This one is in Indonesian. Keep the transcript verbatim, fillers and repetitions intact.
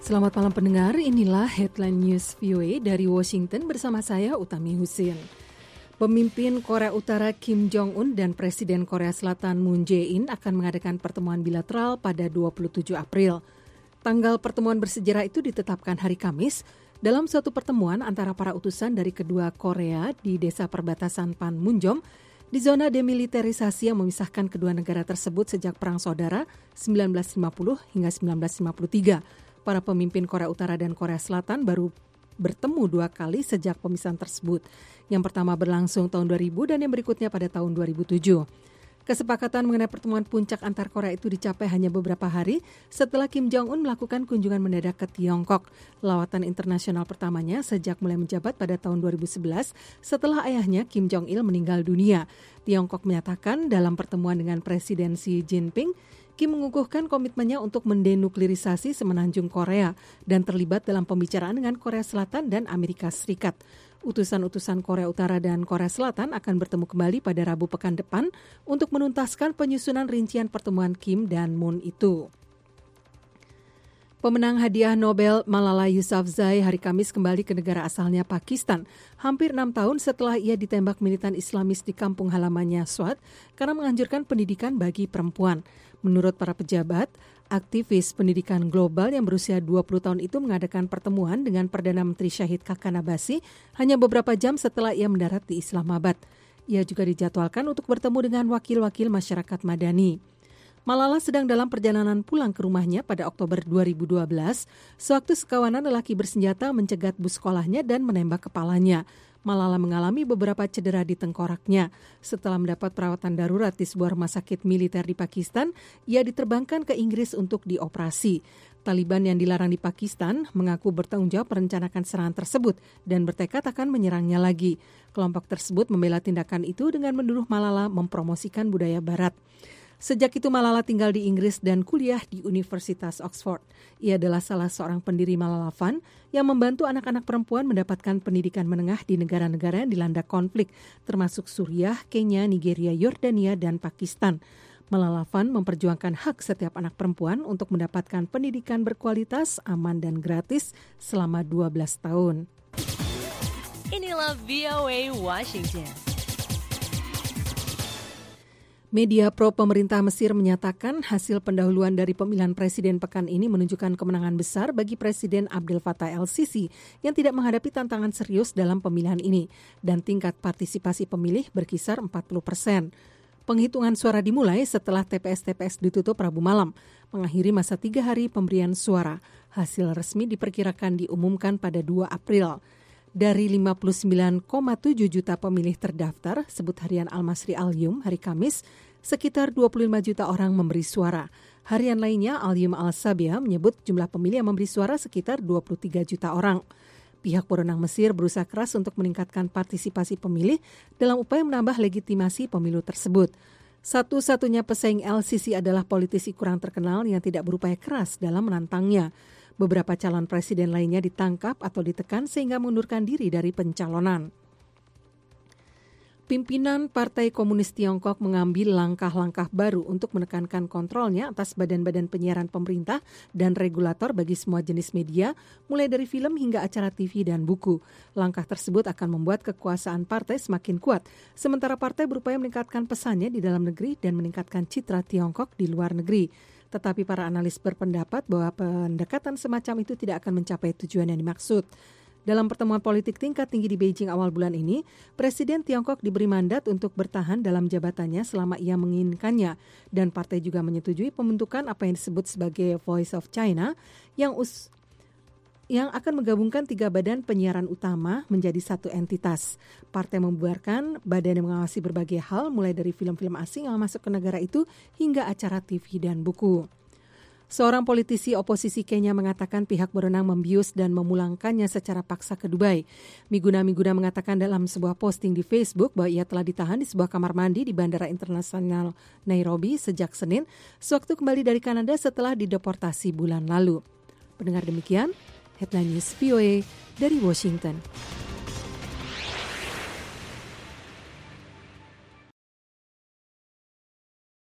Selamat malam pendengar, inilah Headline News V O A dari Washington bersama saya Utami Husin. Pemimpin Korea Utara Kim Jong-un dan Presiden Korea Selatan Moon Jae-in akan mengadakan pertemuan bilateral pada dua puluh tujuh April. Tanggal pertemuan bersejarah itu ditetapkan hari Kamis dalam suatu pertemuan antara para utusan dari kedua Korea di desa perbatasan Panmunjom di zona demilitarisasi yang memisahkan kedua negara tersebut sejak Perang Saudara sembilan belas lima puluh hingga sembilan belas lima puluh tiga. Para pemimpin Korea Utara dan Korea Selatan baru bertemu dua kali sejak pemisahan tersebut. Yang pertama berlangsung tahun dua ribu dan yang berikutnya pada tahun dua ribu tujuh. Kesepakatan mengenai pertemuan puncak antar Korea itu dicapai hanya beberapa hari setelah Kim Jong-un melakukan kunjungan mendadak ke Tiongkok. Lawatan internasional pertamanya sejak mulai menjabat pada tahun dua ribu sebelas setelah ayahnya Kim Jong-il meninggal dunia. Tiongkok menyatakan dalam pertemuan dengan Presiden Xi Jinping, Kim mengukuhkan komitmennya untuk mendenuklirisasi semenanjung Korea dan terlibat dalam pembicaraan dengan Korea Selatan dan Amerika Serikat. Utusan-utusan Korea Utara dan Korea Selatan akan bertemu kembali pada Rabu pekan depan untuk menuntaskan penyusunan rincian pertemuan Kim dan Moon itu. Pemenang hadiah Nobel Malala Yousafzai hari Kamis kembali ke negara asalnya Pakistan, hampir enam tahun setelah ia ditembak militan Islamis di kampung halamannya Swat karena menganjurkan pendidikan bagi perempuan. Menurut para pejabat, aktivis pendidikan global yang berusia dua puluh tahun itu mengadakan pertemuan dengan Perdana Menteri Syahid Khaqan Abbasi hanya beberapa jam setelah ia mendarat di Islamabad. Ia juga dijadwalkan untuk bertemu dengan wakil-wakil masyarakat madani. Malala sedang dalam perjalanan pulang ke rumahnya pada Oktober dua ribu dua belas, sewaktu sekawanan lelaki bersenjata mencegat bus sekolahnya dan menembak kepalanya. Malala mengalami beberapa cedera di tengkoraknya. Setelah mendapat perawatan darurat di sebuah rumah sakit militer di Pakistan, ia diterbangkan ke Inggris untuk dioperasi. Taliban yang dilarang di Pakistan mengaku bertanggung jawab merencanakan serangan tersebut dan bertekad akan menyerangnya lagi. Kelompok tersebut membela tindakan itu dengan menuduh Malala mempromosikan budaya Barat. Sejak itu Malala tinggal di Inggris dan kuliah di Universitas Oxford. Ia adalah salah seorang pendiri Malala Fund yang membantu anak-anak perempuan mendapatkan pendidikan menengah di negara-negara yang dilanda konflik, termasuk Suriah, Kenya, Nigeria, Yordania, dan Pakistan. Malala Fund memperjuangkan hak setiap anak perempuan untuk mendapatkan pendidikan berkualitas, aman, dan gratis selama dua belas tahun. Inilah V O A Washington. Media pro pemerintah Mesir menyatakan hasil pendahuluan dari pemilihan presiden pekan ini menunjukkan kemenangan besar bagi Presiden Abdel Fattah el-Sisi yang tidak menghadapi tantangan serius dalam pemilihan ini dan tingkat partisipasi pemilih berkisar empat puluh persen. Penghitungan suara dimulai setelah T P S-T P S ditutup Rabu malam, mengakhiri masa tiga hari pemberian suara. Hasil resmi diperkirakan diumumkan pada dua April. Dari lima puluh sembilan koma tujuh juta pemilih terdaftar, sebut harian Al-Masri Al-Yum hari Kamis, sekitar dua puluh lima juta orang memberi suara. Harian lainnya Al-Yum Al-Sabia menyebut jumlah pemilih yang memberi suara sekitar dua puluh tiga juta orang. Pihak berwenang Mesir berusaha keras untuk meningkatkan partisipasi pemilih dalam upaya menambah legitimasi pemilu tersebut. Satu-satunya pesaing el-Sisi adalah politisi kurang terkenal yang tidak berupaya keras dalam menantangnya. Beberapa calon presiden lainnya ditangkap atau ditekan sehingga mengundurkan diri dari pencalonan. Pimpinan Partai Komunis Tiongkok mengambil langkah-langkah baru untuk menekankan kontrolnya atas badan-badan penyiaran pemerintah dan regulator bagi semua jenis media, mulai dari film hingga acara T V dan buku. Langkah tersebut akan membuat kekuasaan partai semakin kuat, sementara partai berupaya meningkatkan pesannya di dalam negeri dan meningkatkan citra Tiongkok di luar negeri. Tetapi para analis berpendapat bahwa pendekatan semacam itu tidak akan mencapai tujuan yang dimaksud. Dalam pertemuan politik tingkat tinggi di Beijing awal bulan ini, Presiden Tiongkok diberi mandat untuk bertahan dalam jabatannya selama ia menginginkannya. Dan partai juga menyetujui pembentukan apa yang disebut sebagai Voice of China yang us- yang akan menggabungkan tiga badan penyiaran utama menjadi satu entitas. Partai membubarkan badan yang mengawasi berbagai hal, mulai dari film-film asing yang masuk ke negara itu hingga acara T V dan buku. Seorang politisi oposisi Kenya mengatakan pihak berwenang membius dan memulangkannya secara paksa ke Dubai. Miguna Miguna mengatakan dalam sebuah posting di Facebook bahwa ia telah ditahan di sebuah kamar mandi di Bandara Internasional Nairobi sejak Senin, sewaktu kembali dari Kanada setelah dideportasi bulan lalu. Pendengar demikian, Headline News V O A dari Washington.